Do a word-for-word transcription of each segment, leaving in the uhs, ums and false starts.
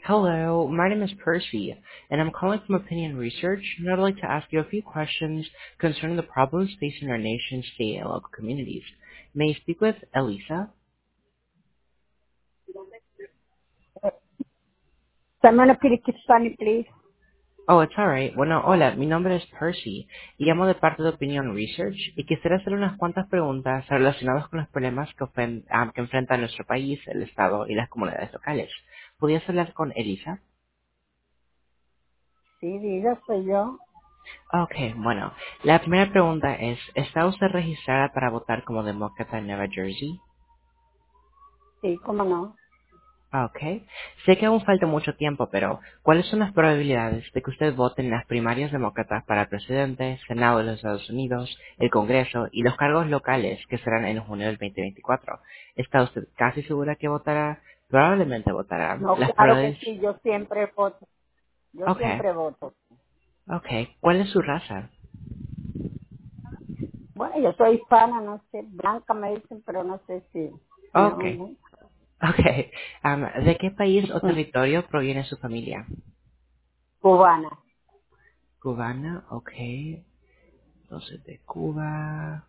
Hello, my name is Percy, and I'm calling from Opinion Research, and I'd like to ask you a few questions concerning the problems facing our nation, state, and local communities. May I speak with Elisa? Someone speak Spanish, please. Oh, it's alright. Bueno, hola, mi nombre es Percy, y llamo de parte de Opinion Research, y quisiera hacer unas cuantas preguntas relacionadas con los problemas que, ofen- ah, que enfrenta nuestro país, el Estado y las comunidades locales. ¿Podrías hablar con Elisa? Sí, diga, soy yo. Ok, bueno. La primera pregunta es, ¿está usted registrada para votar como demócrata en Nueva Jersey? Sí, cómo no. Ok. Sé que aún falta mucho tiempo, pero ¿cuáles son las probabilidades de que usted vote en las primarias demócratas para presidente, Senado de los Estados Unidos, el Congreso y los cargos locales que serán en junio del dos mil veinticuatro? ¿Está usted casi segura que votará? Probablemente votará. No, Las claro que probabilidades... sí, yo siempre voto. Yo Ok. siempre voto. Ok. ¿Cuál es su raza? Bueno, yo soy hispana, no sé, blanca me dicen, pero no sé si mi Ok. nombre. Ok. Am, ¿de qué país o Mm, territorio proviene su familia? Cubana. Cubana, ok. Entonces de Cuba.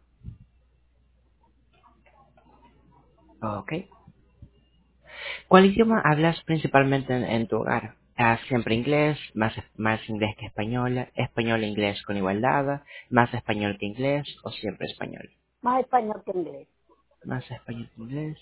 Ok. ¿Cuál idioma hablas principalmente en, en tu hogar? Ah, siempre inglés, más, más inglés que español, español e inglés con igualdad, más español que inglés o siempre español. Más español que inglés. Más español que inglés.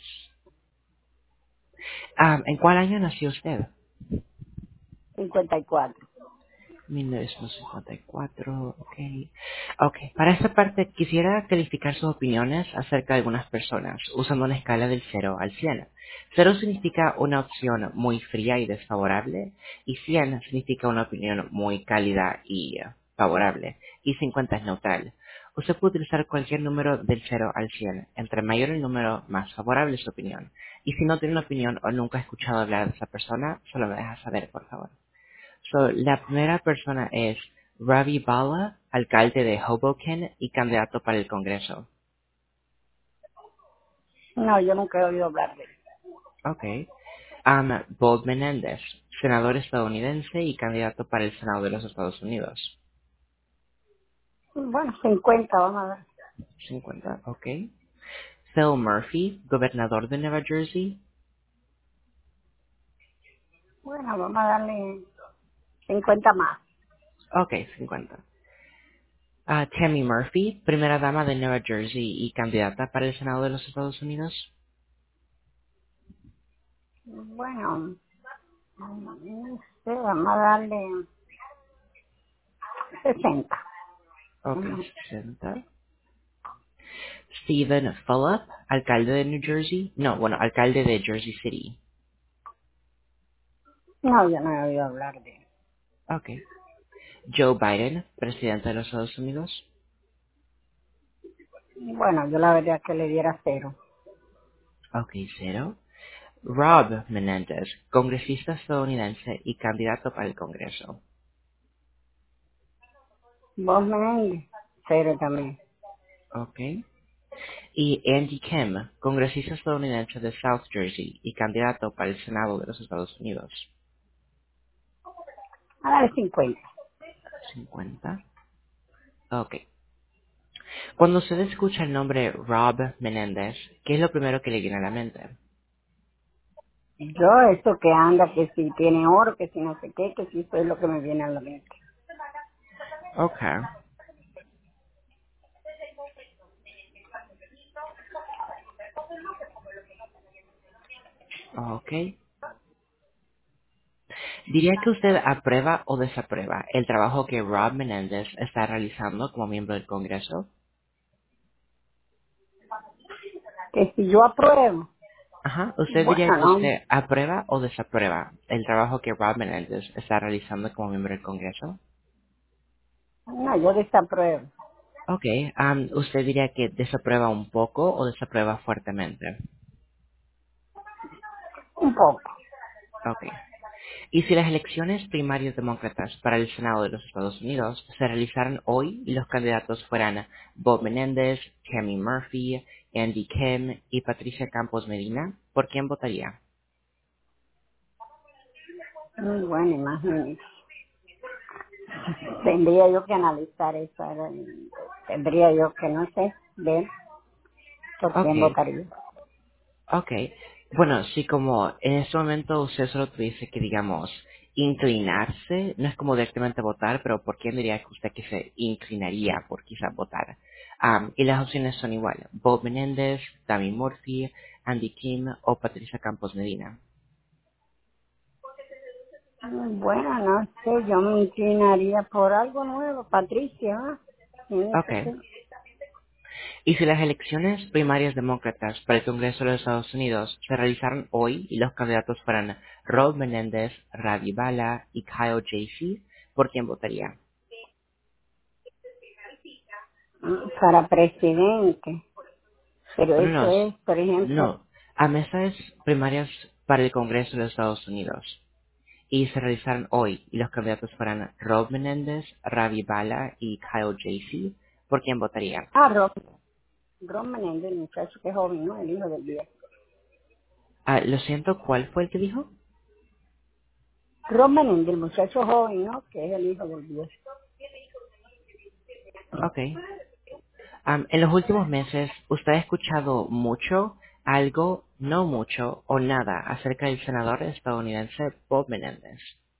Ah, ¿en cuál año nació usted? cincuenta y cuatro. mil novecientos cincuenta y cuatro, ok. Ok, para esta parte quisiera calificar sus opiniones acerca de algunas personas usando una escala del cero al cien. Cero significa una opción muy fría y desfavorable y cien significa una opinión muy cálida y eh, favorable y cincuenta es neutral. Usted puede utilizar cualquier número del cero al cien. Entre mayor el número, más favorable es su opinión. Y si no tiene una opinión o nunca ha escuchado hablar de esa persona, solo me deja saber, por favor. So, la primera persona es Ravi Bala, alcalde de Hoboken y candidato para el Congreso. No, yo nunca he oído hablar de él. Okay. Um, Bob Menendez, senador estadounidense y candidato para el Senado de los Estados Unidos. Bueno, cincuenta, vamos a ver. cincuenta, ok. Phil Murphy, gobernador de Nueva Jersey. Bueno, vamos a darle cincuenta más. Ok, cincuenta. Ah, Tammy Murphy, primera dama de Nueva Jersey y candidata para el Senado de los Estados Unidos. Bueno, no sé, vamos a darle sesenta. Ok, Ujú. sesenta. Stephen Fulop, alcalde de New Jersey. No, bueno, alcalde de Jersey City. No, yo no he oído hablar de él. Ok. Joe Biden, presidente de los Estados Unidos. Bueno, yo la verdad que le diera cero. Ok, cero. Rob Menendez, congresista estadounidense y candidato para el Congreso. Vos me cero también. Ok. Y Andy Kim, congresista estadounidense de South Jersey y candidato para el Senado de los Estados Unidos. A dar cincuenta. cincuenta. Ok. Cuando usted escucha el nombre Rob Menendez, ¿qué es lo primero que le viene a la mente? Yo, esto que anda, que si tiene oro, que si no sé qué, que si eso es lo que me viene a la mente. Ok. Ok. Diría que usted aprueba o desaprueba el trabajo que Rob Menendez está realizando como miembro del Congreso. Que si yo apruebo, Ajá. ¿Usted diría bueno, que no, usted aprueba o desaprueba el trabajo que Rob Menendez está realizando como miembro del Congreso? no, yo desapruebo. Ok. am, ¿Usted diría que desaprueba un poco o desaprueba fuertemente? Un poco. Ok. Y si las elecciones primarias demócratas para el Senado de los Estados Unidos se realizaran hoy y los candidatos fueran Bob Menéndez, Tammy Murphy, Andy Kim y Patricia Campos Medina, ¿por quién votaría? Muy bueno, imagínese. Tendría yo que analizar eso. Ahora, tendría yo que, no sé, ver por quién Ok, votaría. ok. Bueno, sí, como en este momento usted solo tuviese que, digamos, inclinarse, no es como directamente votar, pero ¿por quién diría que usted que se inclinaría por quizás votar? Am, y las opciones son igual. Bob Menéndez, Tammy Murphy, Andy Kim o Patricia Campos Medina. Mm, Bueno, no sé, yo me inclinaría por algo nuevo, Patricia. ¿Ah? Tiene que Ok. ser. Y si las elecciones primarias demócratas para el Congreso de los Estados Unidos se realizaron hoy y los candidatos fueran Rob Menéndez, Ravi Bala y Kyle Jaycee, ¿por quién votaría? Mm, Para presidente. Pero No, eso no, es, por ejemplo, no. A mesas primarias para el Congreso de los Estados Unidos y se realizaron hoy y los candidatos fueran Rob Menéndez, Ravi Bala y Kyle Jaycee, ¿por quién votaría? ah, Ron, Ron Menéndez, el muchacho que es joven, ¿no? El hijo del viejo. Ah, lo siento, ¿cuál fue el que dijo? Ron Menéndez, el muchacho joven, ¿no? Que es el hijo del viejo. Ok. Am, en los últimos meses, ¿usted ha escuchado mucho, algo, no mucho o nada acerca del senador estadounidense Bob Menéndez?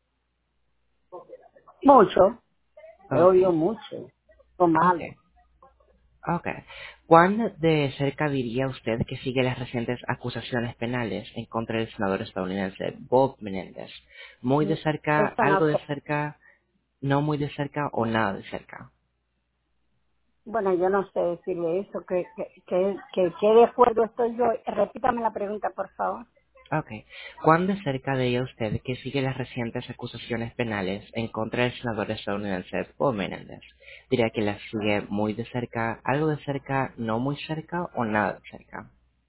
Mucho, he Ok, oído mucho, lo ok, malo. ok. ¿Cuán de cerca diría usted que sigue las recientes acusaciones penales en contra del senador estadounidense Bob Menéndez? ¿Muy Mm, de cerca, Eso algo no de sé. cerca, no muy de cerca o nada de cerca? Bueno, yo no sé decirle eso, que, que, que, que, que de acuerdo estoy yo. Repítame la pregunta, por favor. Ok. ¿Cuán de cerca veía usted que sigue las recientes acusaciones penales en contra del senador estadounidense Paul Menéndez? ¿Diría que las sigue muy de cerca, algo de cerca, no muy cerca o nada de cerca?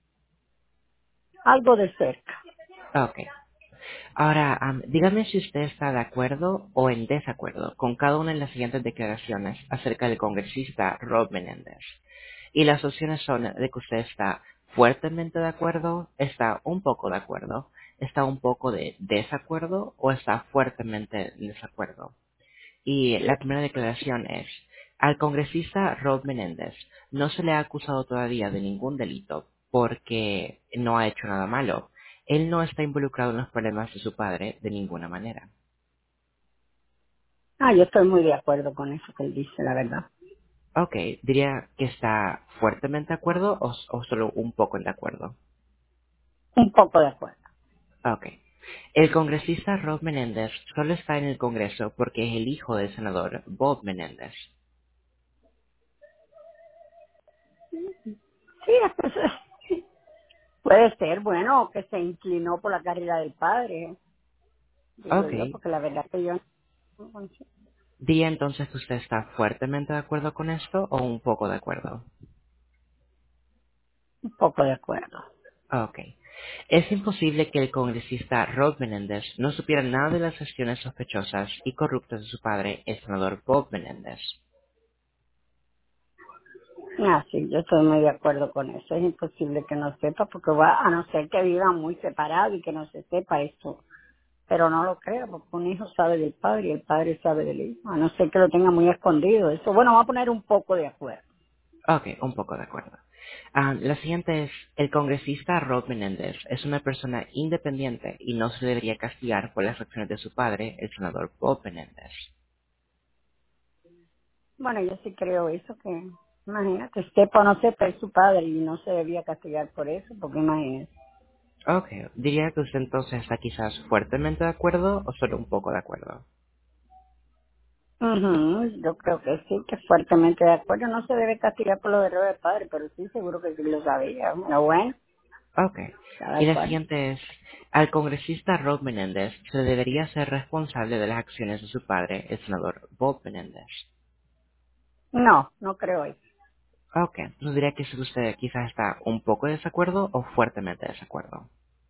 Algo de cerca. Ok. Ahora, am, dígame si usted está de acuerdo o en desacuerdo con cada una de las siguientes declaraciones acerca del congresista Rob Menéndez. Y las opciones son de que usted está fuertemente de acuerdo, está un poco de acuerdo, está un poco de desacuerdo o está fuertemente en desacuerdo. Y la primera declaración es, al congresista Rob Menéndez no se le ha acusado todavía de ningún delito porque no ha hecho nada malo. Él no está involucrado en los problemas de su padre de ninguna manera. Ah, yo estoy muy de acuerdo con eso que él dice, la verdad. Ok, diría que está fuertemente de acuerdo o, o solo un poco en de acuerdo. Un poco de acuerdo. Ok. El congresista Rob Menéndez solo está en el Congreso porque es el hijo del senador Bob Menéndez. Sí, eso puede ser, bueno, que se inclinó por la carrera del padre, digo Ok. yo, porque la verdad que yo Diría entonces que usted está fuertemente de acuerdo con esto o un poco de acuerdo. un poco de acuerdo. Ok. Es imposible que el congresista Rob Menéndez no supiera nada de las gestiones sospechosas y corruptas de su padre, el senador Bob Menéndez. Ah, sí, yo estoy muy de acuerdo con eso. Es imposible que no sepa, porque va a no ser que vivan muy separados y que no se sepa esto. Pero no lo creo, porque un hijo sabe del padre y el padre sabe del hijo, a no ser que lo tenga muy escondido. Eso, bueno, va a poner un poco de acuerdo. Ok, un poco de acuerdo. Ah, la siguiente es, el congresista Rob Menéndez es una persona independiente y no se debería castigar por las acciones de su padre, el senador Bob Menéndez. Bueno, yo sí creo eso, que imagínate, sepa o no sepa, es su padre y no se debía castigar por eso, porque imagínate. Ok, diría que usted entonces está quizás fuertemente de acuerdo o solo un poco de acuerdo. Ujú, yo creo que sí, que fuertemente de acuerdo. No se debe castigar por los errores del padre, pero sí, seguro que sí lo sabía. Bueno, bueno, Ok. cada Y la cual. siguiente es, al congresista Rob Menéndez se debería ser responsable de las acciones de su padre, el senador Bob Menéndez. No, no creo eso. Ok, entonces diría que si usted quizás está un poco de desacuerdo o fuertemente de desacuerdo.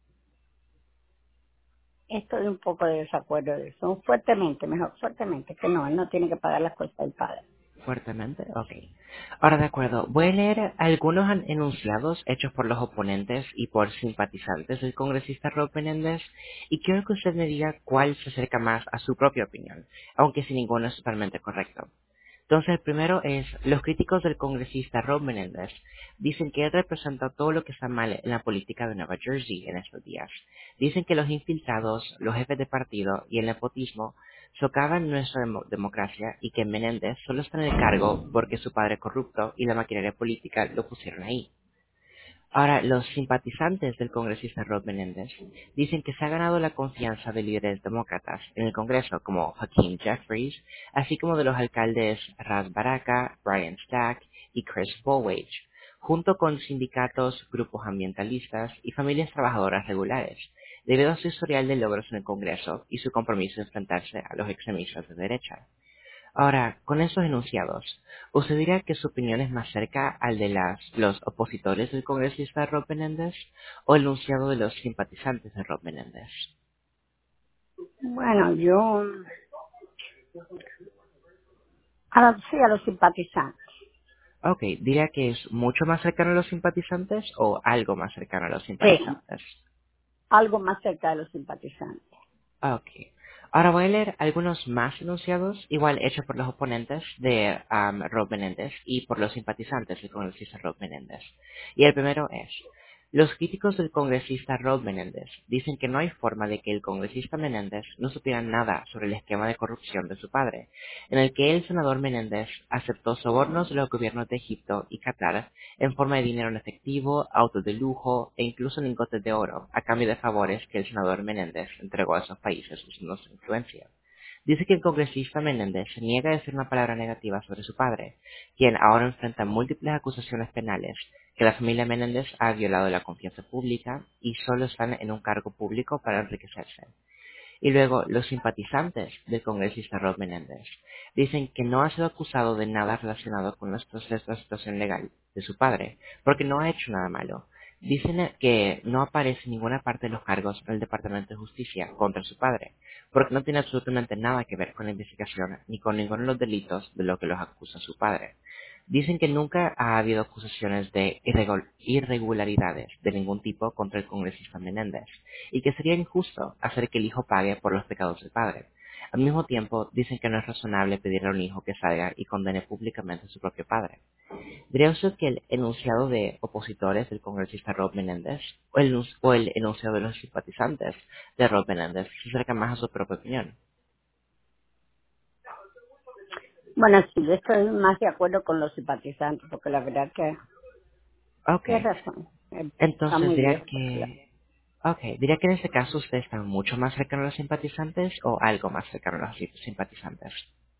Estoy un poco de desacuerdo de eso. Fuertemente, mejor fuertemente, que no, él no tiene que pagar las cosas del padre. Fuertemente, ok. Ahora de acuerdo, voy a leer algunos an- enunciados hechos por los oponentes y por simpatizantes del congresista Rob Menéndez y quiero que usted me diga cuál se acerca más a su propia opinión, aunque si ninguno es totalmente correcto. Entonces, el primero es, los críticos del congresista Rob Menéndez dicen que él representa todo lo que está mal en la política de Nueva Jersey en estos días. Dicen que los infiltrados, los jefes de partido y el nepotismo socavan nuestra demo- democracia y que Menéndez solo está en el cargo porque su padre corrupto y la maquinaria política lo pusieron ahí. Ahora, los simpatizantes del congresista Rod Menéndez dicen que se ha ganado la confianza de líderes demócratas en el Congreso como Hakeem Jeffries, así como de los alcaldes Ras Baraka, Brian Stack y Chris Bollwage, junto con sindicatos, grupos ambientalistas y familias trabajadoras regulares, debido a su historial de logros en el Congreso y su compromiso de enfrentarse a los extremistas de derecha. Ahora, con esos enunciados, ¿usted diría que su opinión es más cerca al de las, los opositores del congresista Rob Menéndez o el enunciado de los simpatizantes de Rob Menéndez? Bueno, yo, a los, sí, a los simpatizantes. Ok, ¿diría que es mucho más cercano a los simpatizantes o algo más cercano a los Sí, simpatizantes? algo más cerca de los simpatizantes. Ok. Ahora voy a leer algunos más enunciados, igual hechos por los oponentes de um, Rob Menéndez y por los simpatizantes del congresista Rob Menéndez. Y el primero es, los críticos del congresista Rob Menéndez dicen que no hay forma de que el congresista Menéndez no supiera nada sobre el esquema de corrupción de su padre, en el que el senador Menéndez aceptó sobornos de los gobiernos de Egipto y Qatar en forma de dinero en efectivo, autos de lujo e incluso lingotes de oro, a cambio de favores que el senador Menéndez entregó a esos países usando su influencia. Dice que el congresista Menéndez se niega a decir una palabra negativa sobre su padre, quien ahora enfrenta múltiples acusaciones penales, que la familia Menéndez ha violado la confianza pública y solo están en un cargo público para enriquecerse. Y luego, los simpatizantes del congresista Rod Menéndez dicen que no ha sido acusado de nada relacionado con los procesos de situación legal de su padre, porque no ha hecho nada malo. Dicen que no aparece en ninguna parte de los cargos en el Departamento de Justicia contra su padre, porque no tiene absolutamente nada que ver con la investigación ni con ninguno de los delitos de lo que los acusa su padre. Dicen que nunca ha habido acusaciones de irregu- irregularidades de ningún tipo contra el congresista Menéndez y que sería injusto hacer que el hijo pague por los pecados del padre. Al mismo tiempo, dicen que no es razonable pedirle a un hijo que salga y condene públicamente a su propio padre. ¿Diría usted que el enunciado de opositores del congresista Rob Menéndez o el, enunci- o el enunciado de los simpatizantes de Rob Menéndez se acerca más a su propia opinión? Bueno, sí, yo estoy más de acuerdo con los simpatizantes, porque la verdad que Ok, tienes razón. Eh, Está entonces muy diría viejo. Para hablar. que... Ok, diría que en este caso usted está mucho más cercano a los simpatizantes o algo más cercano a los simpatizantes.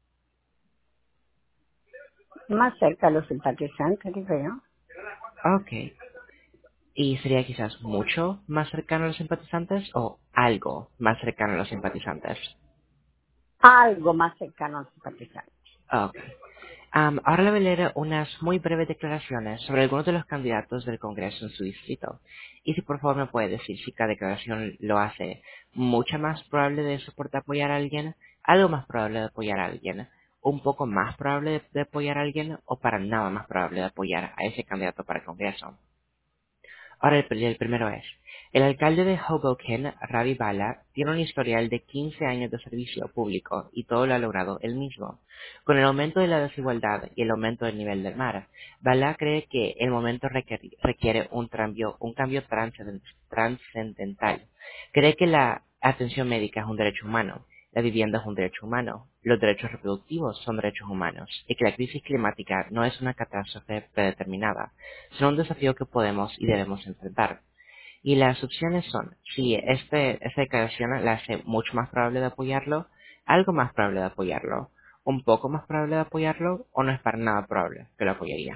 Más cerca de los simpatizantes, digo yo. Ok, ¿y sería quizás mucho más cercano a los simpatizantes o algo más cercano a los simpatizantes? Algo más cercano a los simpatizantes. Ok. Am, ahora le voy a leer unas muy breves declaraciones sobre algunos de los candidatos del Congreso en su distrito. Y si por favor me puede decir si cada declaración lo hace mucho más probable de soportar apoyar a alguien, algo más probable de apoyar a alguien, un poco más probable de, de apoyar a alguien o para nada más probable de apoyar a ese candidato para el Congreso. Ahora el, el primero es, el alcalde de Hoboken, Ravi Bala, tiene un historial de quince años de servicio público y todo lo ha logrado él mismo. Con el aumento de la desigualdad y el aumento del nivel del mar, Bala cree que el momento requer- requiere un cambio, un cambio transcenden- trascendental. Cree que la atención médica es un derecho humano, la vivienda es un derecho humano, los derechos reproductivos son derechos humanos y que la crisis climática no es una catástrofe predeterminada, son un desafío que podemos y debemos enfrentar. Y las opciones son, si este, esta declaración la hace mucho más probable de apoyarlo, algo más probable de apoyarlo, un poco más probable de apoyarlo, o no es para nada probable que lo apoyaría.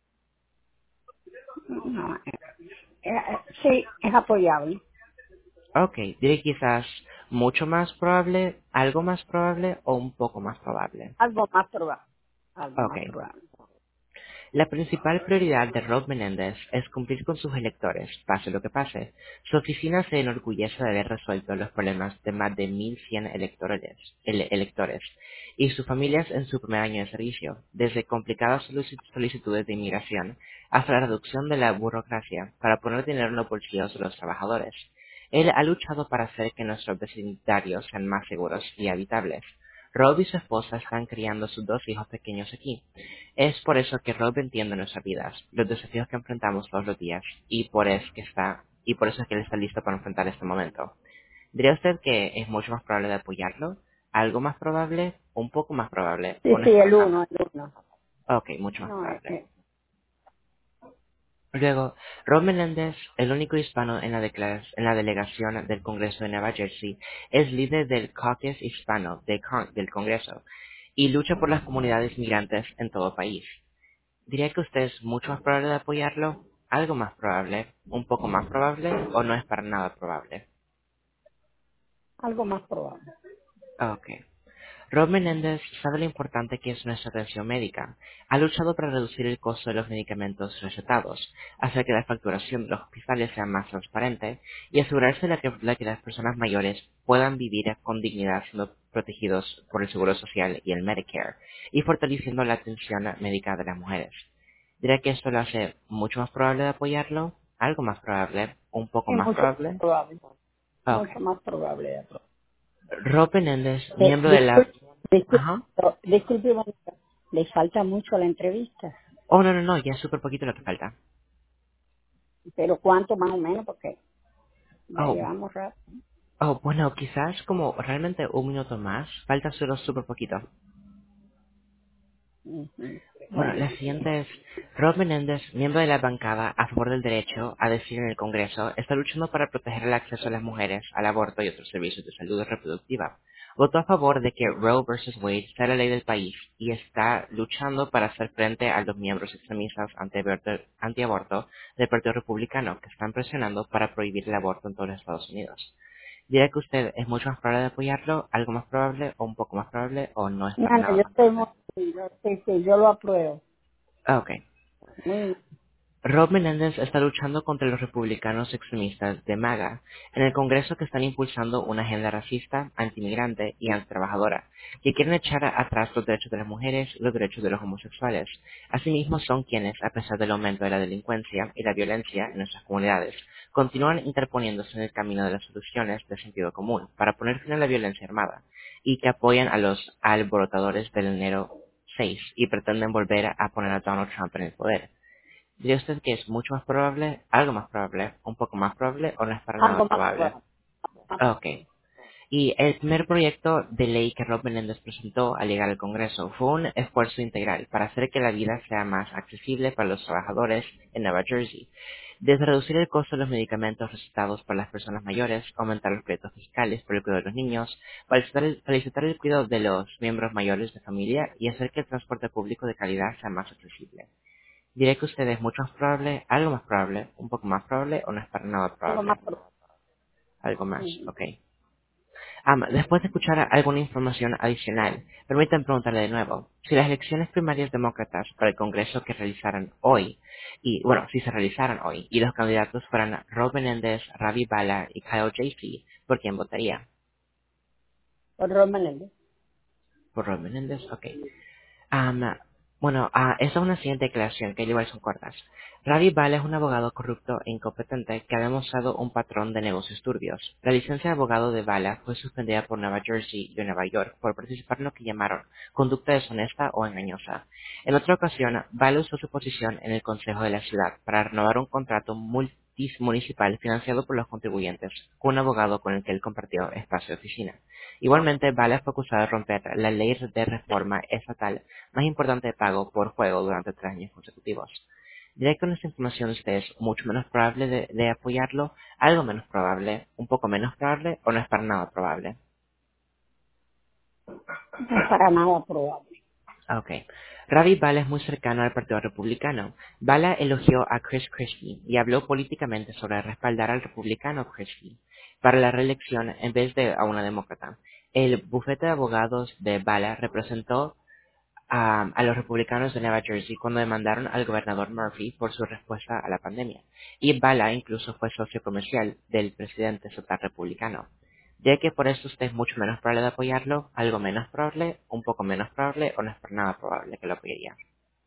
No, eh, eh, sí, es apoyable. Ok, diré quizás mucho más probable, algo más probable o un poco más probable. Algo más probable. Algo Ok, más probable. La principal prioridad de Rob Menéndez es cumplir con sus electores, pase lo que pase. Su oficina se enorgullece de haber resuelto los problemas de más de mil cien electores, ele- electores y sus familias en su primer año de servicio, desde complicadas solici- solicitudes de inmigración hasta la reducción de la burocracia para poner dinero en los bolsillos de los trabajadores. Él ha luchado para hacer que nuestros vecindarios sean más seguros y habitables. Rob y su esposa están criando a sus dos hijos pequeños aquí. Es por eso que Rob entiende nuestras vidas, los desafíos que enfrentamos todos los días, y por eso que está, y por eso es que él está listo para enfrentar este momento. ¿Diría usted que es mucho más probable de apoyarlo? ¿Algo más probable? ¿Un poco más probable? Sí, ¿O no sí, es para el nada? uno, el uno. Ok, mucho más No, es, probable. es Luego, Rob Menéndez, el único hispano en la, declara- en la delegación del Congreso de Nueva Jersey, es líder del caucus hispano de Con- del Congreso y lucha por las comunidades migrantes en todo el país. ¿Diría que usted es mucho más probable de apoyarlo? ¿Algo más probable? ¿Un poco más probable? ¿O no es para nada probable? algo más probable. Ok. Rob Menéndez sabe lo importante que es nuestra atención médica. Ha luchado para reducir el costo de los medicamentos recetados, hacer que la facturación de los hospitales sea más transparente y asegurarse de que, de que las personas mayores puedan vivir con dignidad siendo protegidos por el Seguro Social y el Medicare, y fortaleciendo la atención médica de las mujeres. ¿Diría que esto lo hace mucho más probable de apoyarlo? ¿Algo más probable? ¿Un poco Es más mucho más probable? probable, Ok. mucho más probable. Rob Menéndez, Eh, miembro de la... disculpe, disculpe, Ajá. disculpe, Mónica, le falta mucho a la entrevista, Oh, no, no, no, ya es súper poquito lo que falta. pero ¿cuánto más o menos? Porque ya Oh, llegamos rápido. oh, bueno, quizás como realmente un minuto más. Falta solo súper poquito. Ujú. Bueno, Bueno, la siguiente es, Rob Menéndez, miembro de la bancada a favor del derecho a decidir en el Congreso, está luchando para proteger el acceso de las mujeres al aborto y otros servicios de salud reproductiva. Votó a favor de que Roe versus Wade sea la ley del país y está luchando para hacer frente a los miembros extremistas antiaborto, antiaborto del Partido Republicano que están presionando para prohibir el aborto en todos los Estados Unidos. ¿Dirá que usted es mucho más probable de apoyarlo, algo más probable, o un poco más probable, o no es no, para no, yo nada más estoy probable? muy, yo, sí, sí, yo lo apruebo. Ah, ok. Muy, Rob Menéndez está luchando contra los republicanos extremistas de MAGA en el Congreso que están impulsando una agenda racista, antimigrante y antitrabajadora, que quieren echar atrás los derechos de las mujeres y los derechos de los homosexuales. Asimismo, son quienes, a pesar del aumento de la delincuencia y la violencia en nuestras comunidades, continúan interponiéndose en el camino de las soluciones de sentido común para poner fin a la violencia armada y que apoyan a los alborotadores del enero seis y pretenden volver a poner a Donald Trump en el poder. ¿Diría usted que es mucho más probable, algo más probable, un poco más probable o no es para nada algo más probable? probable. Más Ok. Y el primer proyecto de ley que Rob Menéndez presentó al llegar al Congreso fue un esfuerzo integral para hacer que la vida sea más accesible para los trabajadores en Nueva Jersey. Desde reducir el costo de los medicamentos recetados para las personas mayores, aumentar los créditos fiscales por el cuidado de los niños, facilitar el, facilitar el cuidado de los miembros mayores de familia y hacer que el transporte público de calidad sea más accesible. Diré que usted es mucho más probable, algo más probable, un poco más probable o no es para nada algo probable. más probable. Algo más, Ujú. ok. Am, después de escuchar alguna información adicional, permítanme preguntarle de nuevo. Si las elecciones primarias demócratas para el Congreso que realizaran hoy, y bueno, si se realizaran hoy, y los candidatos fueran Rob Menéndez, Ravi Bala y Kyle J C, ¿por quién votaría? Por Ron Menéndez. ¿Por Rob Menéndez? Ok. Am, bueno, ah, esta es una siguiente declaración que igual son cortas. Ravi Bala es un abogado corrupto e incompetente que ha demostrado un patrón de negocios turbios. La licencia de abogado de Bala fue suspendida por Nueva Jersey y Nueva York por participar en lo que llamaron conducta deshonesta o engañosa. En otra ocasión, Bala usó su posición en el Consejo de la Ciudad para renovar un contrato multi- municipal financiado por los contribuyentes con un abogado con el que él compartió espacio de oficina. Igualmente, Bala fue acusado de romper la ley de reforma estatal más importante de pago por juego durante tres años consecutivos. Diré que con esta información usted es mucho menos probable de, de apoyarlo, algo menos probable, un poco menos probable o no es para nada probable. No es para nada probable. Ok. Ravi Bala es muy cercano al Partido Republicano. Bala elogió a Chris Christie y habló políticamente sobre respaldar al republicano Christie para la reelección en vez de a una demócrata. El bufete de abogados de Bala representó a, a los republicanos de Nueva Jersey cuando demandaron al gobernador Murphy por su respuesta a la pandemia. Y Bala incluso fue socio comercial del presidente estatal republicano. Ya que por eso usted es mucho menos probable de apoyarlo, algo menos probable, un poco menos probable o no es por nada probable que lo apoyaría.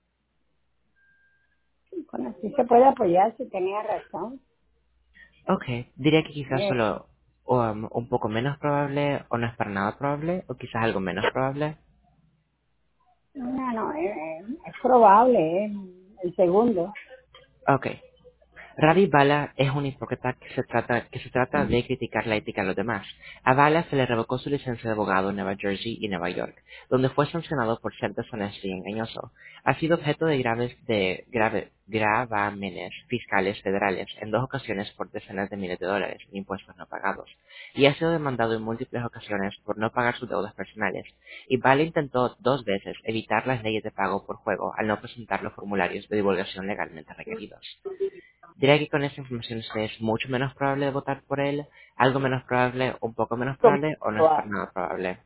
Bueno, sí se puede apoyar si tenía razón. Ok, diría que quizás Eh, solo um, un poco menos probable o no es para nada probable o quizás algo menos probable. no, no, eh, es probable, eh, el segundo. Ok, Ravi Bala es un hipócrita que se trata, que se trata de criticar la ética de los demás. A Bala se le revocó su licencia de abogado en Nueva Jersey y Nueva York, donde fue sancionado por ser deshonesto y engañoso. Ha sido objeto de graves de grave, gravámenes fiscales federales en dos ocasiones por decenas de miles de dólares en impuestos no pagados, y ha sido demandado en múltiples ocasiones por no pagar sus deudas personales. Y Bala intentó dos veces evitar las leyes de pago por juego al no presentar los formularios de divulgación legalmente requeridos. Diría que con esa información usted es mucho menos probable de votar por él, algo menos probable, un poco menos Como probable o no es para probable. nada probable.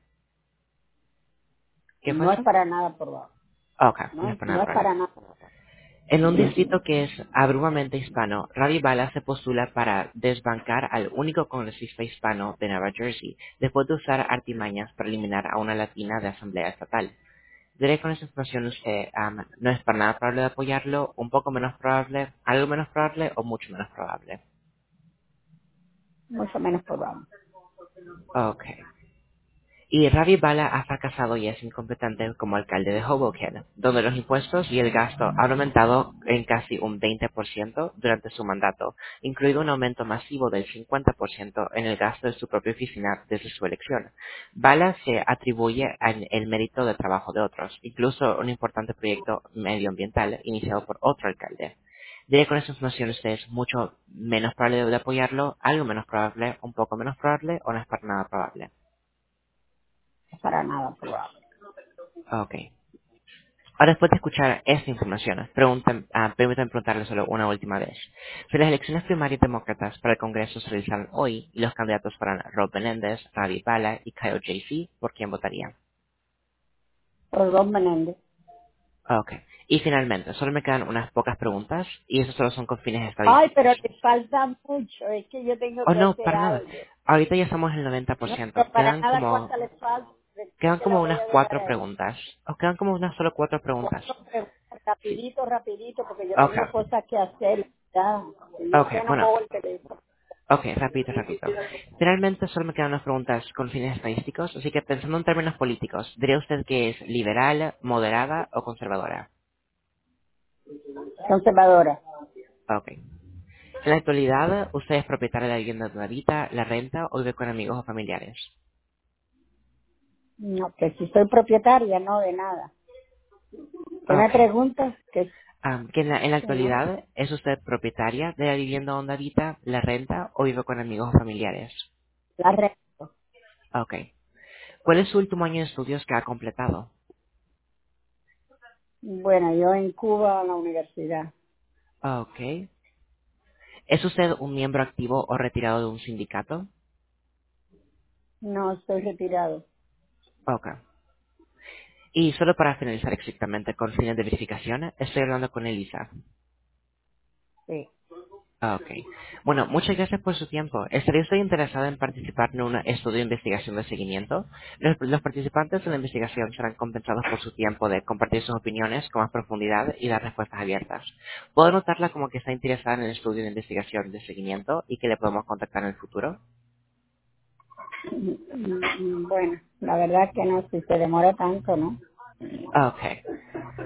¿Qué fue No es eso? para nada probable. Ok, No no es es, para no nada es probable. para nada. En un distrito que es abrumadoramente hispano, Ravi Bala se postula para desbancar al único congresista hispano de Nueva Jersey, después de usar artimañas para eliminar a una latina de asamblea estatal. Diré con esa información usted am, no es para nada probable de apoyarlo, un poco menos probable, algo menos probable o mucho menos probable. Mucho menos probable. Ok. Y Ravi Bala ha fracasado y es incompetente como alcalde de Hoboken, donde los impuestos y el gasto han aumentado en casi un veinte por ciento durante su mandato, incluido un aumento masivo del cincuenta por ciento en el gasto de su propia oficina desde su elección. Bala se atribuye al- el mérito del trabajo de otros, incluso un importante proyecto medioambiental iniciado por otro alcalde. Diré con esa información usted es mucho menos probable de apoyarlo, algo menos probable, un poco menos probable o no es para nada probable. Es para nada probable. Ok. Ahora, después de escuchar esta información, preguntan, ah, permítanme preguntarle solo una última vez. Si las elecciones primarias demócratas para el Congreso se realizaran hoy y los candidatos fueran Rob Menéndez, Ravi Bala y Kyle J C, ¿por quién votarían? Por dos Menéndez. Ok. Y finalmente, solo me quedan unas pocas preguntas y eso solo son con fines Ay, estadísticos. pero te falta mucho. Es que yo tengo Oh, que no, hacer para nada. algo. Ahorita ya estamos en el noventa por No, ciento. pero para Quedan nada como, cuánta le falta. Después quedan te la como voy unas a dejar cuatro ahí. preguntas. O quedan como unas solo cuatro preguntas. Cuatro preguntas, Sí. rapidito, rapidito, porque yo Ok. tengo cosas que hacer. Ya, si no Ok, sé, no bueno. cojo el teléfono. Ok, rapidito, rapidito. Finalmente solo me quedan unas preguntas con fines estadísticos, así que pensando en términos políticos, ¿diría usted que es liberal, moderada o conservadora? Conservadora. Ok. En la actualidad, ¿usted es propietaria de la vivienda donde habita, la renta o vive con amigos o familiares? No, que si soy propietaria, no de nada. ¿Qué me Ok. preguntas? Que, Am, que en la, en la que no. actualidad, ¿es usted propietaria de la vivienda donde habita, la renta o vive con amigos o familiares? La resto. Ok. ¿Cuál es su último año de estudios que ha completado? Bueno, yo en Cuba, en la universidad. Ok. ¿Es usted un miembro activo o retirado de un sindicato? No, estoy retirado. Ok. Y solo para finalizar exactamente con fines de verificación, estoy hablando con Elisa. Sí. Ah, ok. Bueno, muchas gracias por su tiempo. ¿Estaría usted interesada en participar en un estudio de investigación de seguimiento? Los, los participantes de la investigación serán compensados por su tiempo de compartir sus opiniones con más profundidad y dar respuestas abiertas. ¿Puedo notarla como que está interesada en el estudio de investigación de seguimiento y que le podemos contactar en el futuro? Mm, mm, Bueno, la verdad que no, si se demora tanto, ¿no? Ah, ok.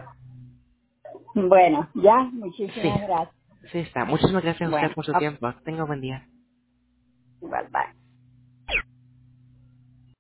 Bueno, ya, Sí. muchísimas gracias. Sí está. Muchísimas gracias a usted Bueno, por su tiempo. Tenga buen día. igual, bye.